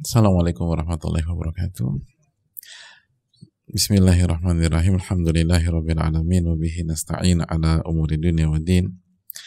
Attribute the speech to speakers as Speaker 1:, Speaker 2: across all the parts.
Speaker 1: Assalamualaikum warahmatullahi wabarakatuh. Bismillahirrahmanirrahim. Alhamdulillahirabbil alamin wa bihi nasta'in ala umuri dunya waddin.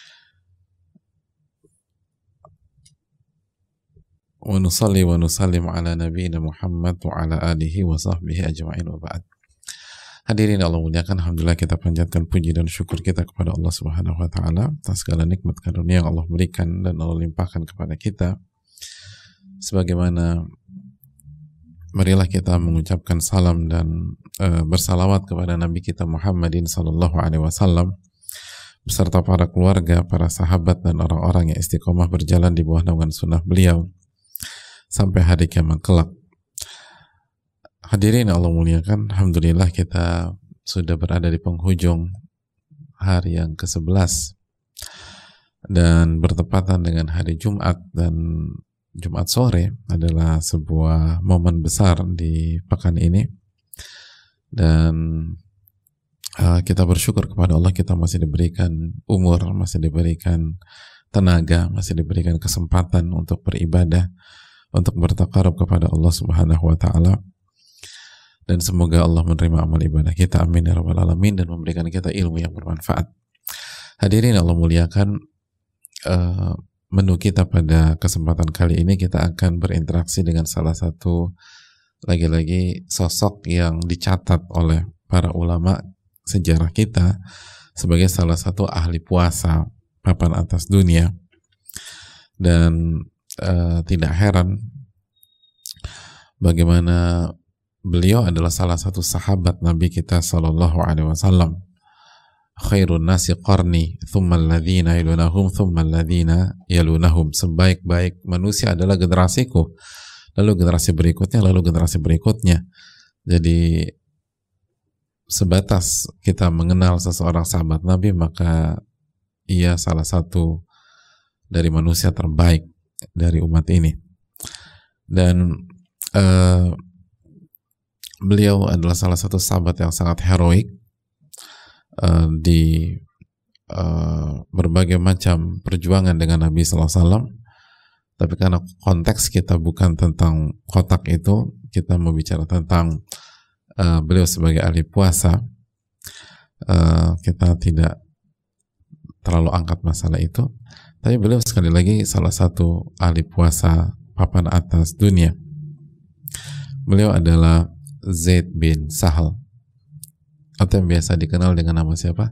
Speaker 1: Wa nusalli wa nusallim ala nabiyyina Muhammad wa ala alihi wa sahbihi ajma'in wa ba'd. Hadirin Allah muliakan, alhamdulillah kita panjatkan puji dan syukur kita kepada Allah Subhanahu wa taala atas segala nikmat karunia yang Allah berikan dan Allah limpahkan kepada kita. Sebagaimana marilah kita mengucapkan salam dan bersalawat kepada Nabi kita Muhammadin sallallahu alaihi wasallam beserta para keluarga, para sahabat dan orang-orang yang istiqomah berjalan di bawah naungan sunnah beliau sampai hari kiamat kelak. Hadirin Allah muliakan, alhamdulillah kita sudah berada di penghujung hari yang ke-11 dan bertepatan dengan hari Jumat, dan Jumat sore adalah sebuah momen besar di pekan ini, dan kita bersyukur kepada Allah kita masih diberikan umur, masih diberikan tenaga, masih diberikan kesempatan untuk beribadah, untuk bertaqarrub kepada Allah Subhanahu wa taala. Dan semoga Allah menerima amal ibadah kita, amin ya rabbal alamin, dan memberikan kita ilmu yang bermanfaat. Hadirin Allah muliakan, menu kita pada kesempatan kali ini kita akan berinteraksi dengan salah satu lagi-lagi sosok yang dicatat oleh para ulama sejarah kita sebagai salah satu ahli puasa papan atas dunia. Dan tidak heran bagaimana beliau adalah salah satu sahabat Nabi kita sallallahu alaihi wasallam. Khairun nasi qarni, thumma alladhina yalunahum, thumma alladhina yalunahum. Sebaik-baik manusia adalah generasiku, lalu generasi berikutnya, lalu generasi berikutnya. Jadi sebatas kita mengenal seseorang sahabat Nabi, maka ia salah satu dari manusia terbaik dari umat ini. Dan beliau adalah salah satu sahabat yang sangat heroik di berbagai macam perjuangan dengan Nabi Sallallahu Alaihi Wasallam. Tapi karena konteks kita bukan tentang kotak itu, kita mau bicara tentang beliau sebagai ahli puasa, kita tidak terlalu angkat masalah itu. Tapi beliau sekali lagi salah satu ahli puasa papan atas dunia. Beliau adalah Zaid bin Sahal, atau yang biasa dikenal dengan nama siapa?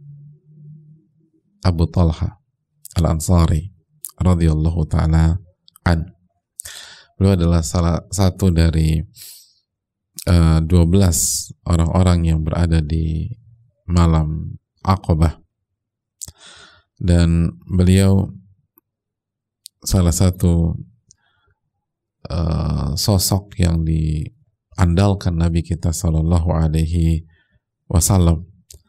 Speaker 1: Abu Talha Al-Ansari radhiyallahu ta'ala an. Beliau adalah salah satu dari 12 orang-orang yang berada di malam Aqabah, dan beliau salah satu sosok yang diandalkan Nabi kita sallallahu alaihi wasallam.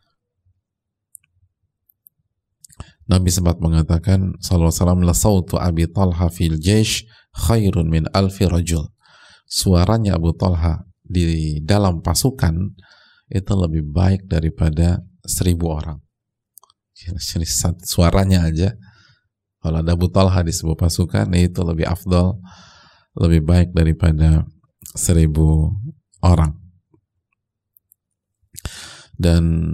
Speaker 1: Nabi sempat mengatakan sallallahu alaihi wasallam, la sautu Abi Talha fil jaish khairun min alfi rajul. Suaranya Abu Talha di dalam pasukan itu lebih baik daripada 1000 orang. Jadi suaranya aja, kalau ada Abu Talha di sebuah pasukan, itu lebih afdal, lebih baik daripada 1000 orang. Dan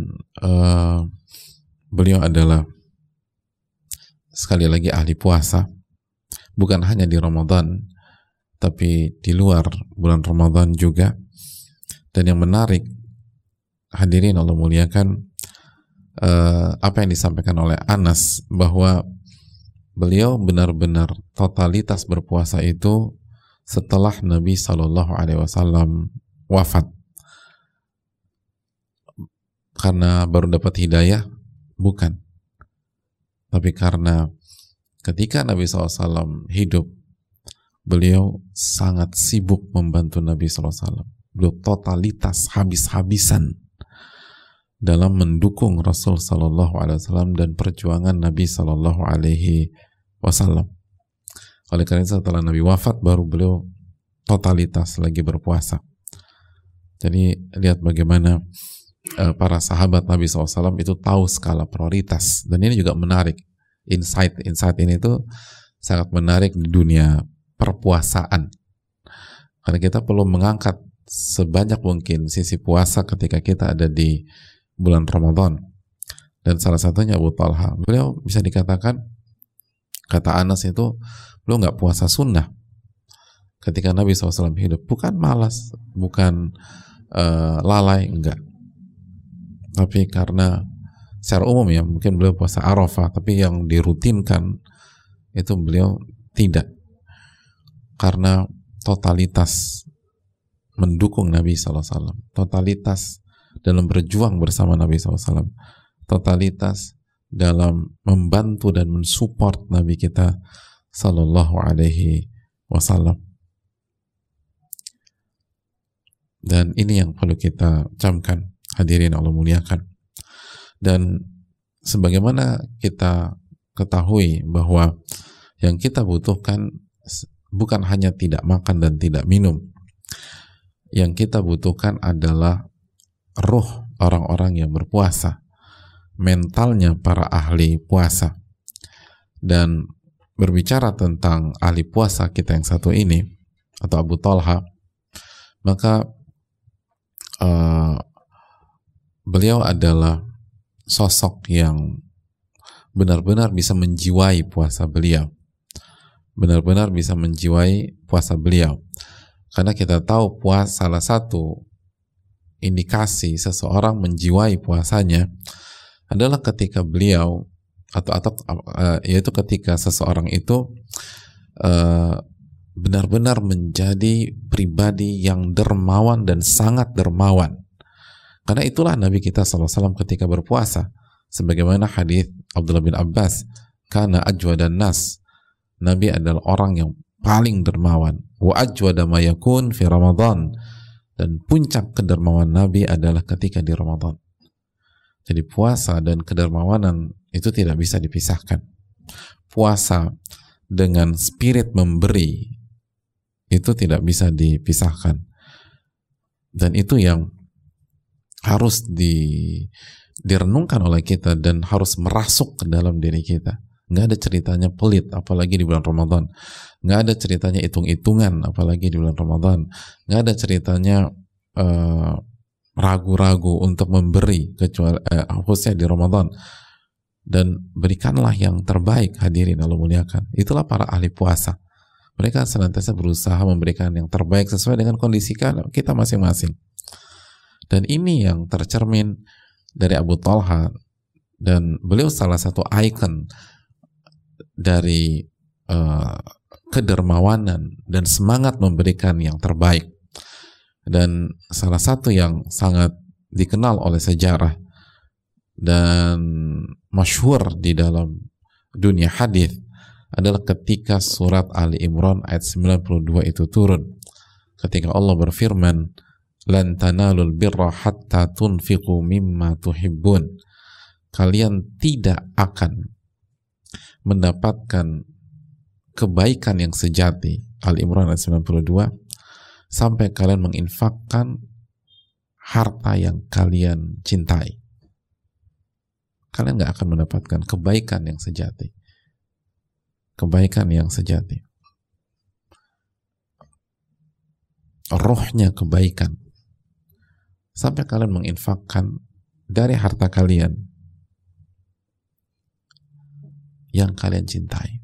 Speaker 1: beliau adalah sekali lagi ahli puasa, bukan hanya di Ramadan tapi di luar bulan Ramadan juga. Dan yang menarik, hadirin Allah muliakan, apa yang disampaikan oleh Anas, bahwa beliau benar-benar totalitas berpuasa itu setelah Nabi Shallallahu Alaihi Wasallam wafat. Karena baru dapat hidayah? Bukan. Tapi karena ketika Nabi SAW hidup, beliau sangat sibuk membantu Nabi SAW. Beliau totalitas, habis-habisan dalam mendukung Rasul Sallallahu Alaihi Wasallam dan perjuangan Nabi Sallallahu Alaihi Wasallam. Oleh karena itu setelah Nabi wafat, baru beliau totalitas lagi berpuasa. Jadi lihat bagaimana para sahabat Nabi SAW itu tahu skala prioritas. Dan ini juga menarik, insight ini tuh sangat menarik di dunia perpuasaan. Karena kita perlu mengangkat sebanyak mungkin sisi puasa ketika kita ada di bulan Ramadan. Dan salah satunya Abu Talha, beliau bisa dikatakan, kata Anas itu, beliau nggak puasa sunnah ketika Nabi SAW hidup. Bukan malas, bukan lalai, enggak. Tapi karena secara umum ya, mungkin beliau puasa Arafah, tapi yang dirutinkan itu beliau tidak. Karena totalitas mendukung Nabi SAW, totalitas dalam berjuang bersama Nabi SAW, totalitas dalam membantu dan mensupport Nabi kita Sallallahu Alaihi Wasallam. Dan ini yang perlu kita camkan, hadirin Allah muliakan. Dan sebagaimana kita ketahui bahwa yang kita butuhkan bukan hanya tidak makan dan tidak minum. Yang kita butuhkan adalah ruh orang-orang yang berpuasa, mentalnya para ahli puasa. Dan berbicara tentang ahli puasa kita yang satu ini, atau Abu Talha, maka beliau adalah sosok yang benar-benar bisa menjiwai puasa beliau, benar-benar bisa menjiwai puasa beliau. Karena kita tahu puasa, salah satu indikasi seseorang menjiwai puasanya adalah ketika beliau yaitu ketika seseorang itu benar-benar menjadi pribadi yang dermawan dan sangat dermawan. Karena itulah Nabi kita SAW ketika berpuasa, sebagaimana hadis Abdullah bin Abbas, kana ajwadan nas, Nabi adalah orang yang paling dermawan, wa ajwada ma yakun fi Ramadan, dan puncak kedermawan Nabi adalah ketika di Ramadan. Jadi puasa dan kedermawanan itu tidak bisa dipisahkan. Puasa dengan spirit memberi itu tidak bisa dipisahkan. Dan itu yang harus direnungkan oleh kita dan harus merasuk ke dalam diri kita. Nggak ada ceritanya pelit, apalagi di bulan Ramadan. Nggak ada ceritanya hitung-hitungan, apalagi di bulan Ramadan. Nggak ada ceritanya ragu-ragu untuk memberi, kecuali khususnya di Ramadan. Dan berikanlah yang terbaik, hadirin Allah muliakan. Itulah para ahli puasa. Mereka senantiasa berusaha memberikan yang terbaik sesuai dengan kondisi kita masing-masing. Dan ini yang tercermin dari Abu Talha, dan beliau salah satu ikon dari kedermawanan dan semangat memberikan yang terbaik. Dan salah satu yang sangat dikenal oleh sejarah dan masyhur di dalam dunia hadis adalah ketika surat Ali Imran ayat 92 itu turun, ketika Allah berfirman, lan tanalul birra hatta tunfiqu mimma tuhibbun, kalian tidak akan mendapatkan kebaikan yang sejati, Ali Imran ayat 92, sampai kalian menginfakkan harta yang kalian cintai. Kalian gak akan mendapatkan kebaikan yang sejati. Kebaikan yang sejati. Rohnya kebaikan. Sampai kalian menginfakkan dari harta kalian yang kalian cintai.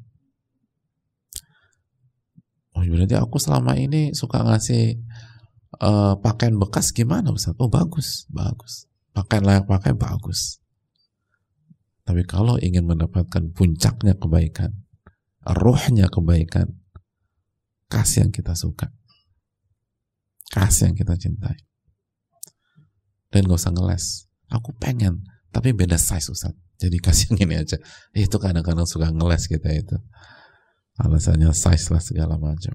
Speaker 1: Oh, berarti aku selama ini suka ngasih pakaian bekas, gimana Ustaz? Oh, bagus, bagus. Pakaian layak pakai, bagus. Tapi kalau ingin mendapatkan puncaknya kebaikan, rohnya kebaikan, kasih yang kita suka, kasih yang kita cintai. Dan gak usah ngeles. Aku pengen, tapi beda size Ustaz, jadi kasih yang ini aja. Itu kadang-kadang suka ngeles kita itu. Alasannya size lah segala macam.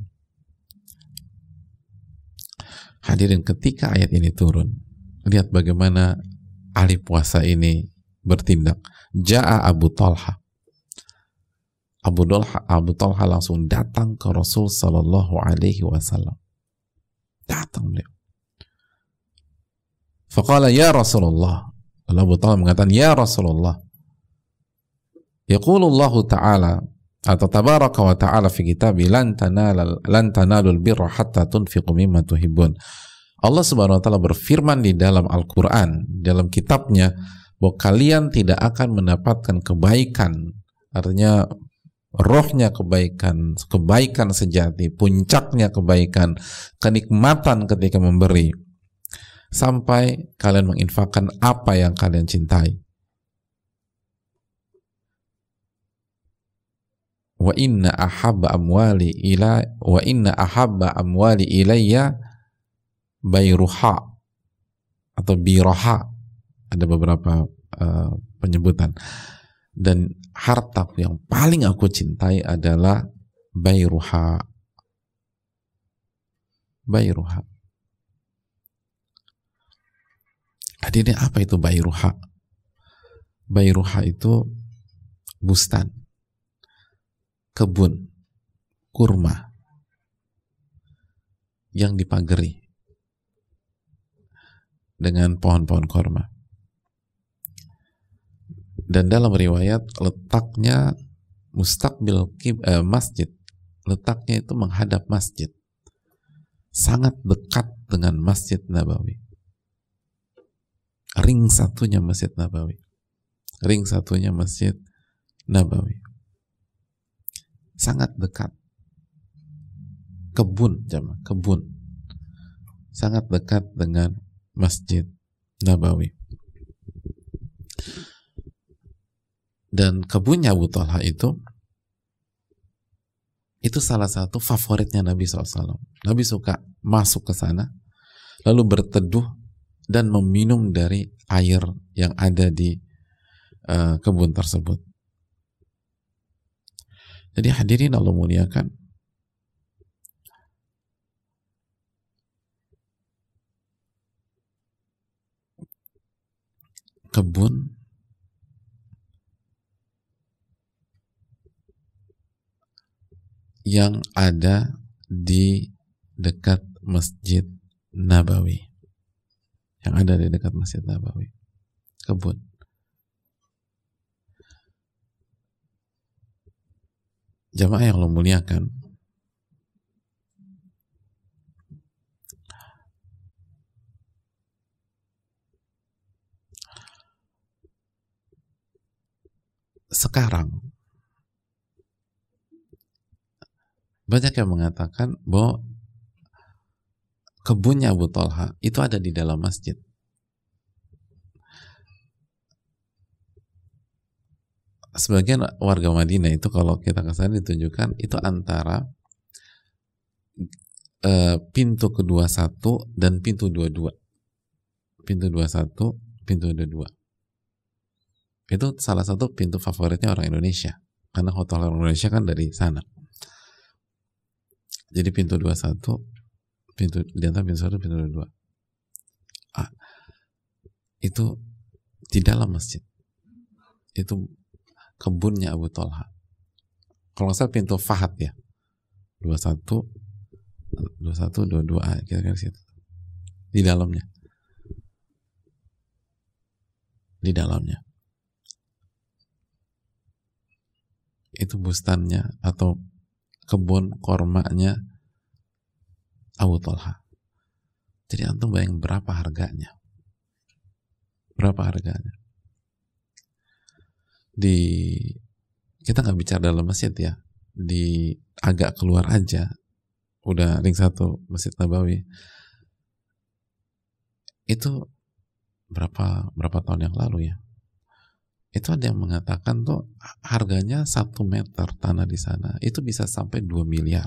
Speaker 1: Hadirin, ketika ayat ini turun, lihat bagaimana ahli puasa ini bertindak. Ja'a Abu Talha. Abu Talha langsung datang ke Rasul Sallallahu Alaihi Wasallam. Datang beliau. Faqala ya Rasulullah. Lalu Abu Talha mengatakan, ya Rasulullah, yaqulullahu ta'ala, Atau tabaraka wa ta'ala fi kitabi lan tanalul birra hatta tunfiqu mimma tuhibbun. Allah Subhanahu wa taala berfirman di dalam Al-Qur'an, dalam kitabnya, bahwa kalian tidak akan mendapatkan kebaikan, artinya rohnya kebaikan, kebaikan sejati, puncaknya kebaikan, kenikmatan ketika memberi, sampai kalian menginfakkan apa yang kalian cintai. Wa inna ahabba amwali ilayya bayruha atau biroha, ada beberapa penyebutan. Dan harta yang paling aku cintai adalah bayruha. Bayruha. Hadirin, apa itu bayruha? Bayruha itu bustan, kebun kurma yang dipagari dengan pohon-pohon kurma. Dan dalam riwayat letaknya mustaqbil masjid, letaknya itu menghadap masjid, sangat dekat dengan Masjid Nabawi. Ring satunya Masjid Nabawi, ring satunya Masjid Nabawi, sangat dekat. Kebun, jamaah, kebun, sangat dekat dengan Masjid Nabawi. Dan kebunnya Abu Talha itu salah satu favoritnya Nabi SAW. Nabi suka masuk ke sana, lalu berteduh dan meminum dari air yang ada di kebun tersebut. Jadi hadirin Allah muliakan, kebun yang ada di dekat Masjid Nabawi, yang ada di dekat Masjid Nabawi, kebun. Jamaah yang Allah muliakan, sekarang banyak yang mengatakan bahwa kebunnya Abu Talha itu ada di dalam masjid. Sebagian warga Madinah itu kalau kita ke sana ditunjukkan itu antara pintu ke-21 dan pintu 22. Pintu 21, pintu 22. Itu salah satu pintu favoritnya orang Indonesia, karena hotel orang Indonesia kan dari sana. Jadi pintu 21, pintu di antara pintu 1, pintu 22. Itu di dalam masjid. Itu kebunnya Abu Talha. Kalau nggak salah pintu Fahad ya. 21, 22, kira-kira situ. Di dalamnya. Di dalamnya. Itu bustannya atau kebun kormanya Abu Talha. Jadi antum bayangin berapa harganya. Berapa harganya. Kita nggak bicara dalam masjid ya, di agak keluar aja udah ring 1 Masjid Nabawi itu berapa tahun yang lalu ya, itu ada yang mengatakan tuh harganya 1 meter tanah di sana itu bisa sampai 2 miliar,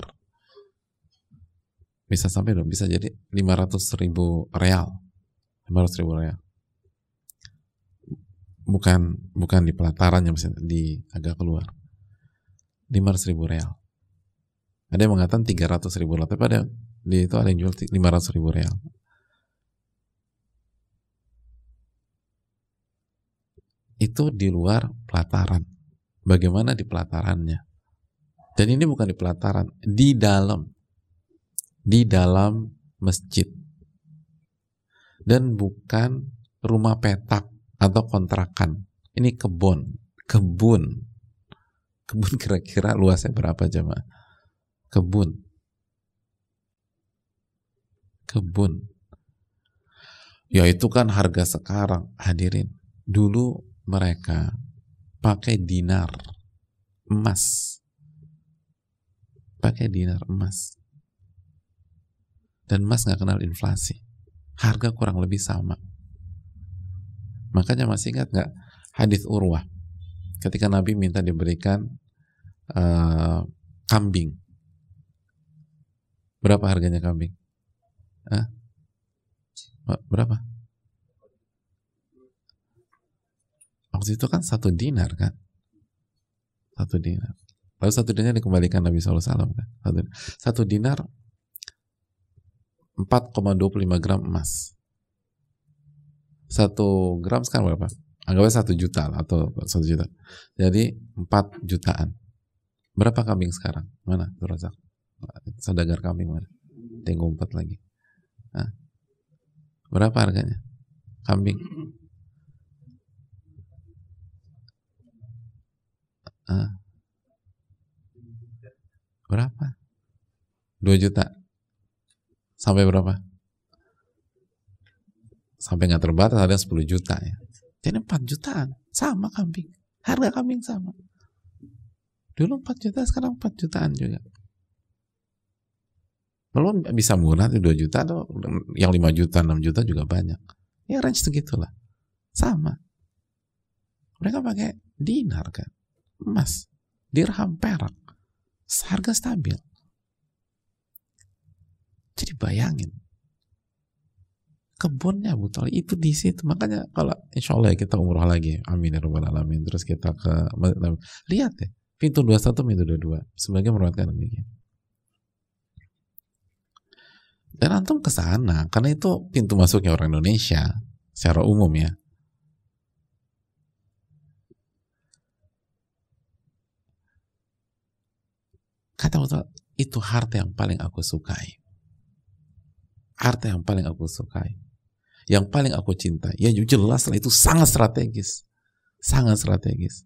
Speaker 1: bisa jadi 500.000 real, 500.000 real. Bukan di pelatarannya, misalnya di agak keluar, 500.000 real. Ada yang mengatakan 300.000 real, tapi ada yang jual 500.000 real. Itu di luar pelataran. Bagaimana di pelatarannya? Dan ini bukan di pelataran, di dalam masjid. Dan bukan rumah petak atau kontrakan. Ini kebun Kebun kira-kira luasnya berapa jemaah? Kebun. Ya itu kan harga sekarang, hadirin. Dulu mereka pakai dinar emas. Dan emas nggak kenal inflasi. Harga kurang lebih sama. Makanya masih ingat nggak hadis Urwah ketika Nabi minta diberikan kambing. Berapa harganya kambing? Berapa? Waktu itu kan 1 dinar kan? 1 dinar. Lalu 1 dinar dikembalikan Nabi SAW kan? 1 dinar 4,25 gram emas. 1 gram sekarang berapa? Anggapnya 1 juta lah, atau 1 juta. Jadi 4 jutaan. Berapa kambing sekarang? Mana? Razak? Saudagar kambing mana? Dia ngumpet lagi. Berapa harganya? Kambing. Berapa? 2 juta. Sampai berapa? Sampai nggak terbatas, ada 10 juta ya. Jadi 4 jutaan. Sama kambing. Harga kambing sama. Dulu 4 juta, sekarang 4 jutaan juga. Belum bisa murah 2 juta, atau yang 5 juta, 6 juta juga banyak. Ya range segitulah. Sama. Mereka pakai dinar kan. Emas. Dirham, perak. Harga stabil. Jadi bayangin. Kebunnya Abu Thalib itu di situ. Makanya kalau insya Allah ya kita umroh lagi. Amin ya rabbal alamin. Terus kita ke lihat ya. Pintu 21, pintu 22. Sebagai meruatkan demikian. Dan antum ke sana karena itu pintu masuknya orang Indonesia secara umum ya. Kata betul, itu harta yang paling aku sukai. Harta yang paling aku sukai. Yang paling aku cintai. Ya jelas lah itu sangat strategis. Sangat strategis.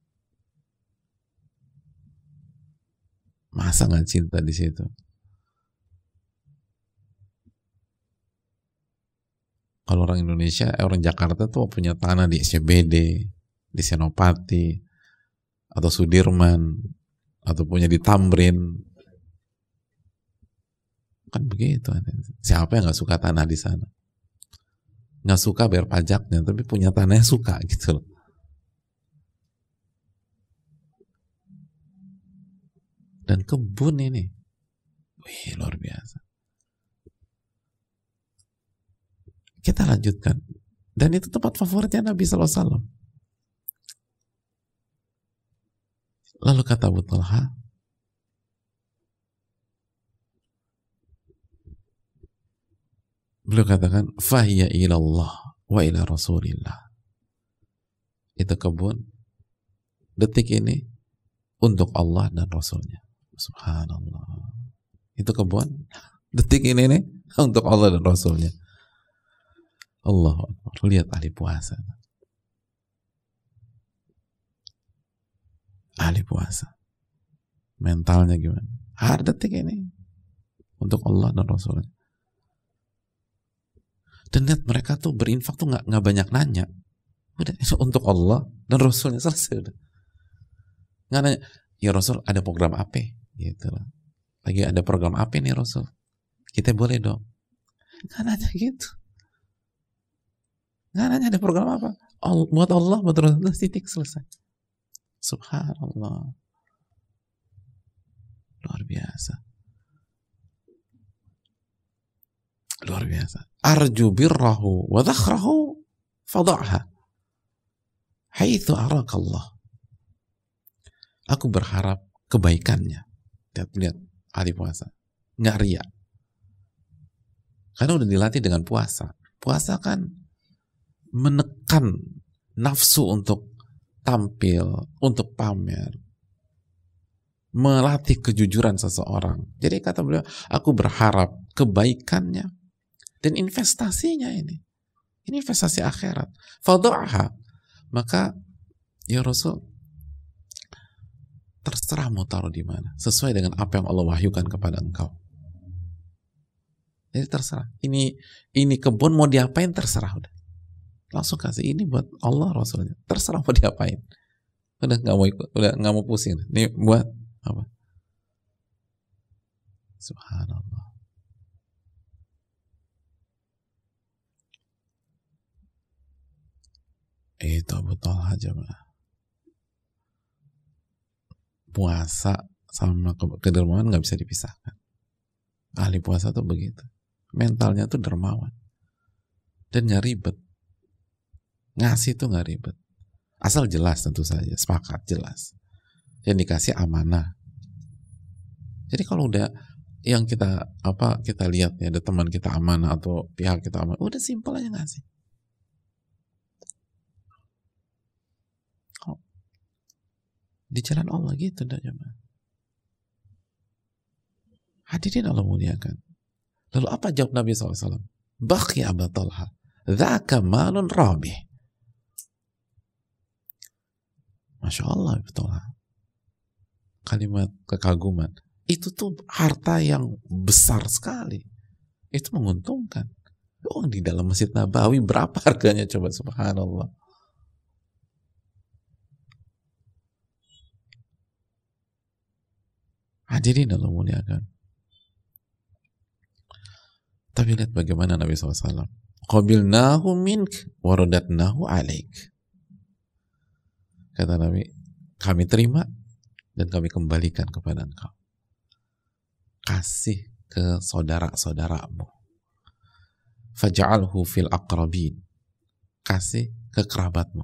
Speaker 1: Masa nggak cinta di situ? Kalau orang Indonesia, orang Jakarta tuh punya tanah di SCBD, di Senopati, atau Sudirman, atau punya di Tamrin. Kan begitu. Siapa yang nggak suka tanah di sana? Nggak suka bayar pajaknya, tapi punya tanahnya suka gitu loh. Dan kebun ini, wih, luar biasa. Kita lanjutkan. Dan itu tempat favoritnya Nabi SAW. Lalu kata Abu Talha, beliau katakan, fahiya ilallah wa ila rasulillah. Itu kebun detik ini untuk Allah dan Rasulnya. Subhanallah. Itu kebun detik ini nih untuk Allah dan Rasulnya. Allahu Akbar. Lihat ahli puasa. Ahli puasa. Mentalnya gimana? Hari detik ini untuk Allah dan Rasulnya. Dan lihat mereka tuh berinfak tuh nggak banyak nanya. Udah untuk Allah dan Rasulnya, selesai udah. Nggak nanya, ya Rasul ada program apa? Gitu lah. Lagi ada program apa nih Rasul? Kita boleh dong. Nggak nanya gitu. Nggak nanya ada program apa. Buat Allah, buat Rasul, titik, selesai. Subhanallah. Luar biasa. Luar biasa. Arju birrahu wa dhakhrahu fada'ha haitsu arakallah. Aku berharap kebaikannya. Lihat ahli puasa. Nggak riya. Karena udah dilatih dengan puasa. Puasa kan menekan nafsu untuk tampil, untuk pamer, melatih kejujuran seseorang. Jadi kata beliau, aku berharap kebaikannya dan investasinya ini investasi akhirat. Fadu'aha, maka ya Rasul, terserah mau taruh di mana, sesuai dengan apa yang Allah wahyukan kepada engkau. Jadi terserah. Ini kebun mau diapain terserah udah. Langsung kasih ini buat Allah Rasulnya. Terserah mau diapain. Udah nggak mau ikut, udah nggak mau pusing. Ini buat apa? Subhanallah. Itu Abu Talha jemaah. Puasa sama kedermawan nggak bisa dipisahkan. Ahli puasa tuh begitu. Mentalnya tuh dermawan. Dan nggak ribet. Ngasih tuh nggak ribet. Asal jelas tentu saja. Sepakat jelas. Yang dikasih amanah. Jadi kalau udah yang kita lihat ya, ada teman kita amanah atau pihak kita amanah, udah simpel aja ngasih. Di jalan Allah gitu dah jemaah. Hadirin Allah muliakan. Lalu apa jawab Nabi SAW? Baqi Abu Talha, dzaka malun rabih. Masya Allah Abu Talha. Kalimat kekaguman. Itu tuh harta yang besar sekali. Itu menguntungkan. Di dalam Masjid Nabawi berapa harganya coba, subhanallah. Hadirin Allah muliakan. Tapi lihat bagaimana Nabi SAW. Qabilnahu mink waradatnahu alaik. Kata Nabi, kami terima dan kami kembalikan kepada engkau. Kasih ke saudara-saudaramu. Faj'alhu fil aqrabin. Kasih ke kerabatmu.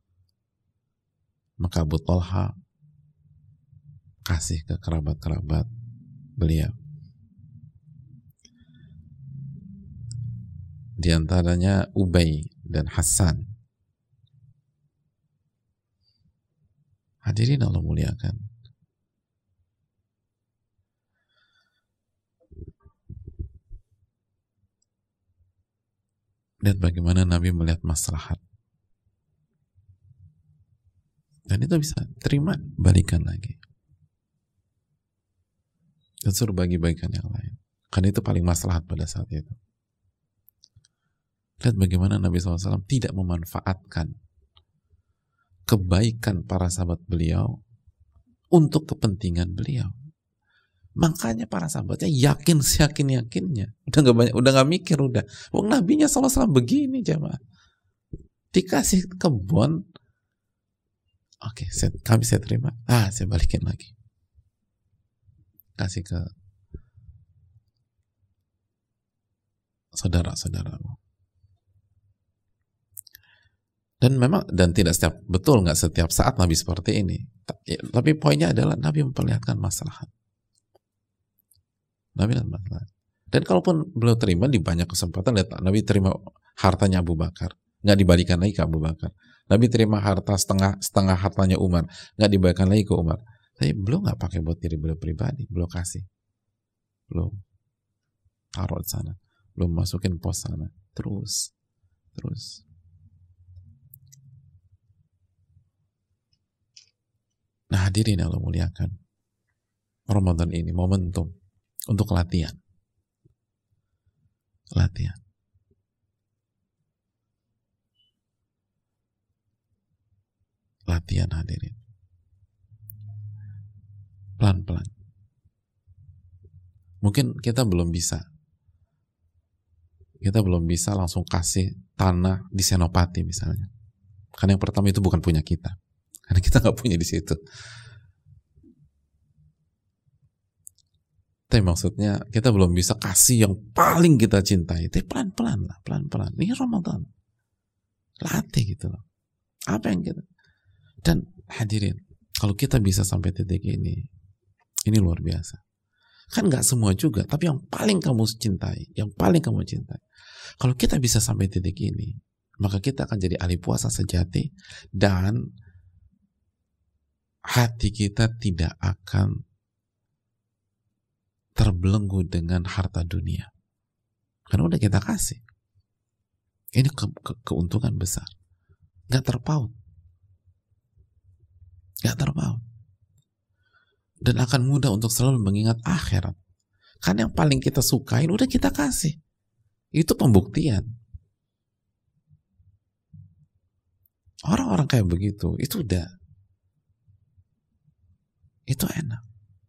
Speaker 1: Maka Abu Talha kasih ke kerabat-kerabat beliau. Di antaranya Ubay dan Hasan. Hadirin Allah muliakan. Lihat bagaimana Nabi melihat maslahat. Dan itu bisa terima, balikan lagi. Dan suruh bagi-bagikan yang lain. Karena itu paling maslahat pada saat itu. Lihat bagaimana Nabi SAW tidak memanfaatkan kebaikan para sahabat beliau untuk kepentingan beliau. Makanya para sahabatnya yakin seyakin-yakinnya. Udah nggak mikir udah. Wong Nabinya SAW begini jamaah. Dikasih kebun, oke, saya terima. Saya balikin lagi. Kasih ke saudara-saudaramu. Dan memang, dan tidak setiap, betul nggak setiap saat Nabi seperti ini. Tapi poinnya adalah Nabi memperlihatkan maslahat. Nabi dan maslahat. Dan kalaupun beliau terima di banyak kesempatan, lihat Nabi terima hartanya Abu Bakar, nggak dibalikan lagi ke Abu Bakar. Nabi terima harta setengah hartanya Umar, nggak dibalikan lagi ke Umar. Tapi beliau nggak pakai buat diri beliau pribadi, beliau kasih, belum taruh di sana, belum masukin pos sana, terus. Nah hadirin yang Allah muliakan, Ramadan ini momentum untuk latihan hadirin, pelan-pelan. Mungkin kita belum bisa langsung kasih tanah di Senopati misalnya, karena yang pertama itu bukan punya kita. Karena kita nggak punya di situ. Tapi maksudnya kita belum bisa kasih yang paling kita cintai. Tapi pelan-pelan lah, pelan-pelan. Ini Ramadan. Latih gitu loh. Apa yang kita... Dan hadirin, kalau kita bisa sampai titik ini luar biasa. Kan nggak semua juga, tapi yang paling kamu cintai, Kalau kita bisa sampai titik ini, maka kita akan jadi ahli puasa sejati dan hati kita tidak akan terbelenggu dengan harta dunia. Karena udah kita kasih. Ini keuntungan besar. Gak terpaut. dan akan mudah untuk selalu mengingat akhirat. Karena yang paling kita sukain udah kita kasih. Itu pembuktian. Orang-orang kayak begitu, itu enak.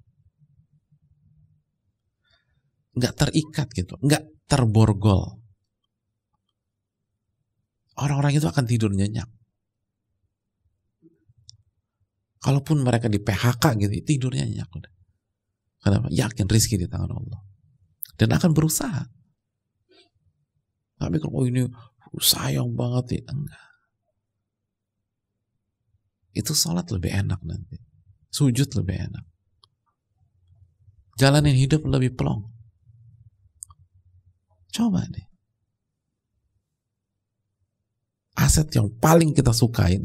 Speaker 1: Nggak terikat gitu, nggak terborgol. Orang-orang itu akan tidur nyenyak. Kalaupun mereka di PHK gitu, tidurnya nyenyak udah. Kenapa? Yakin rizki di tangan Allah. Dan akan berusaha. Nggak mikir, oh ini sayang banget ya. Enggak. Itu sholat lebih enak nanti. Sujud lebih enak. Jalanin hidup lebih plong. Coba deh. Aset yang paling kita sukain,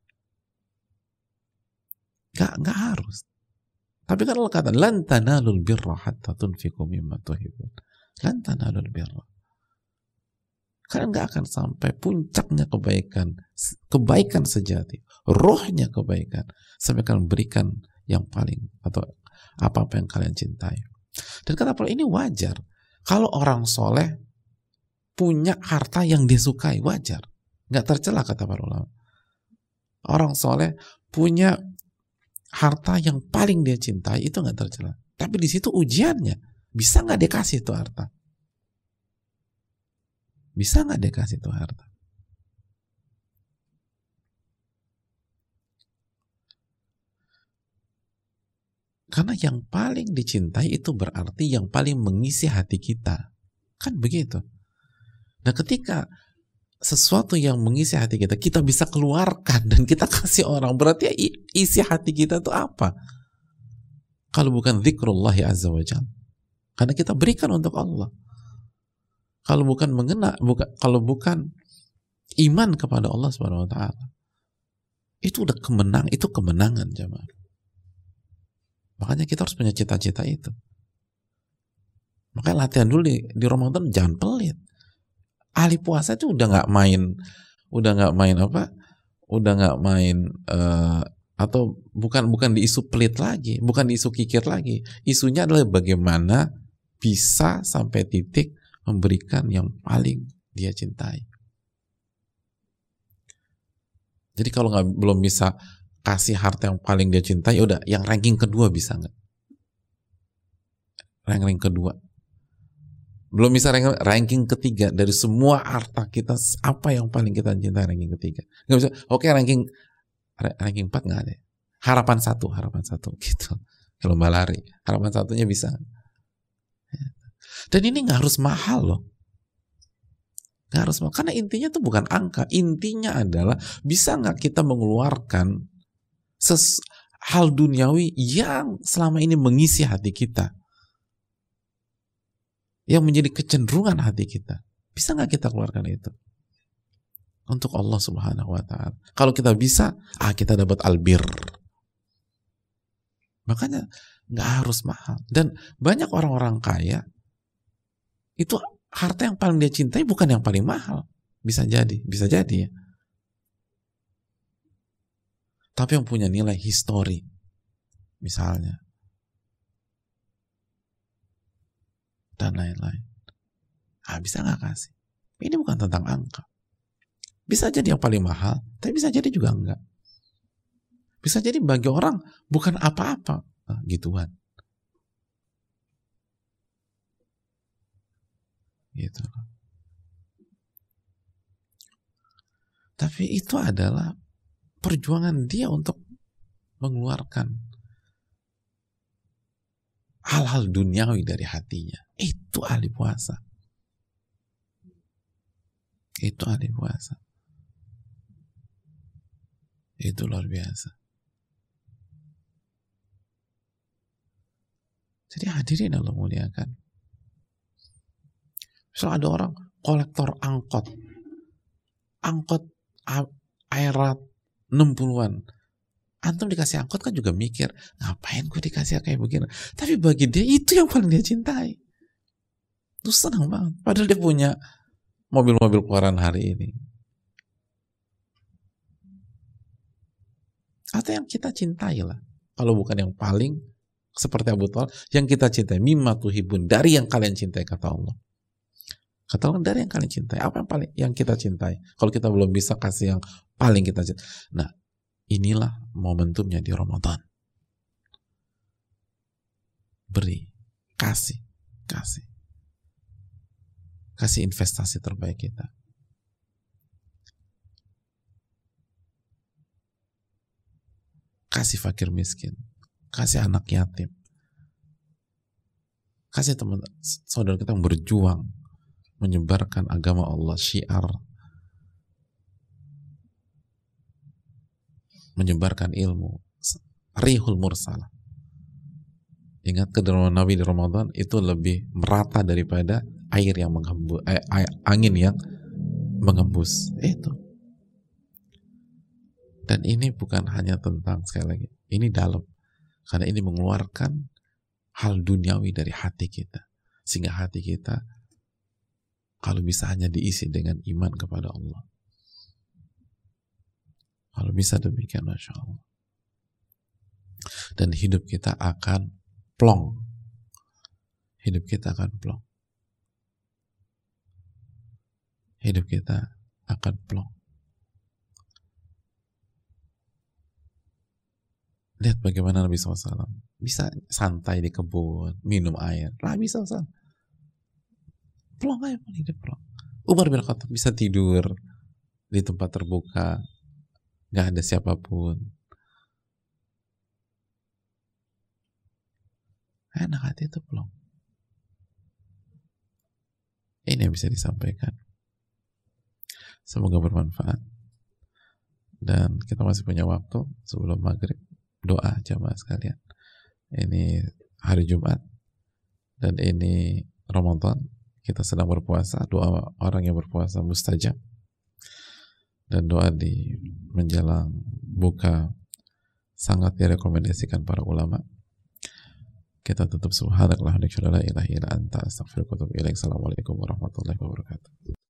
Speaker 1: Gak harus. Tapi kan Allah kata, lan tanalul birra hatta tunfiqu mimma tuhibbun. Lan tanalul birra. Kalian gak akan sampai puncaknya kebaikan sejati, rohnya kebaikan, sampai kalian berikan yang paling atau apa-apa yang kalian cintai. Dan kata Allah, ini wajar. Kalau orang soleh punya harta yang disukai, wajar. Gak tercela kata para ulama. Orang soleh punya harta yang paling dia cintai, itu nggak tercela. Tapi di situ ujiannya, bisa nggak dia kasih itu harta? Bisa nggak dia kasih itu harta? Karena yang paling dicintai itu berarti yang paling mengisi hati kita, kan begitu. Nah, ketika sesuatu yang mengisi hati kita, kita bisa keluarkan dan kita kasih orang, berarti isi hati kita itu apa? Kalau bukan zikrullahi azza wa jalla. Karena kita berikan untuk Allah. Kalau bukan kalau bukan iman kepada Allah Subhanahu wa taala. Itu udah kemenangan jemaah. Makanya kita harus punya cita-cita itu. Makanya latihan dulu di Ramadan, jangan pelit. Ahli puasa itu udah nggak main atau bukan di isu pelit lagi, bukan di isu kikir lagi. Isunya adalah bagaimana bisa sampai titik memberikan yang paling dia cintai. Jadi kalau belum bisa kasih harta yang paling dia cintai, udah yang ranking kedua bisa nggak? Ranking kedua. Belum bisa ranking ketiga dari semua harta kita, apa yang paling kita cintai, ranking ketiga. Nggak bisa. Oke, ranking 4 nggak ada. Harapan satu gitu. Kalau mbak lari, harapan satunya bisa. Dan ini nggak harus mahal loh. Nggak harus mahal. Karena intinya tuh bukan angka. Intinya adalah bisa nggak kita mengeluarkan hal duniawi yang selama ini mengisi hati kita, yang menjadi kecenderungan hati kita. Bisa nggak kita keluarkan itu untuk Allah Subhanahu wa ta'ala? Kalau kita bisa, kita dapat albir. Makanya nggak harus mahal. Dan banyak orang-orang kaya itu harta yang paling dia cintai bukan yang paling mahal. Bisa jadi ya. Tapi yang punya nilai histori, misalnya, dan lain-lain. Bisa nggak kasih? Ini bukan tentang angka. Bisa jadi yang paling mahal, tapi bisa jadi juga enggak. Bisa jadi bagi orang bukan apa-apa, gituan. Gitu. Tapi itu adalah perjuangan dia untuk mengeluarkan hal-hal duniawi dari hatinya. Itu ahli puasa. Itu ahli puasa. Itu luar biasa. Jadi hadirin Allah muliakan. Misalnya ada orang kolektor angkot airat 60-an. Antum dikasih angkot kan juga mikir, ngapain gue dikasih kayak begini? Tapi bagi dia itu yang paling dia cintai. Itu senang banget. Padahal dia punya mobil-mobil keluaran hari ini. Atau yang kita cintai lah. Kalau bukan yang paling seperti Abu Thalib, yang kita cintai, mimma tuhibun, dari yang kalian cintai, kata Allah. Kata Allah, dari yang kalian cintai. Apa yang paling yang kita cintai? Kalau kita belum bisa kasih yang paling kita cintai. Nah, inilah momentumnya di Ramadan. Beri, kasih investasi terbaik kita. Kasih fakir miskin, kasih anak yatim, kasih teman saudara kita yang berjuang menyebarkan agama Allah, syiar, menyebarkan ilmu, rihul mursalah. Ingat, kedaulatan Nabi di Ramadan itu lebih merata daripada air yang menghembus, angin yang menghembus. Itu. Dan ini bukan hanya tentang, sekali lagi, ini dalam, karena ini mengeluarkan hal duniawi dari hati kita, sehingga hati kita kalau bisa hanya diisi dengan iman kepada Allah. Kalau bisa demikian, Masya Allah. Dan hidup kita akan plong. Hidup kita akan plong. Hidup kita akan plong. Lihat bagaimana Nabi SAW bisa santai di kebun, minum air. Nabi SAW plong aja, hidup plong. Umar bin Khattab bisa tidur di tempat terbuka, gak ada siapapun. Enak, hati itu plong. Ini yang bisa disampaikan. Semoga bermanfaat. Dan kita masih punya waktu sebelum maghrib. Doa jamaah sekalian. Ini hari Jumat dan ini Ramadan. Kita sedang berpuasa. Doa orang yang berpuasa mustajab. Dan doa di menjelang buka sangat direkomendasikan para ulama. Kita tutup subhanallah wa bihamdihi la ilaha illa anta astaghfiruka wa atubu ilaik. Assalamualaikum warahmatullahi wabarakatuh.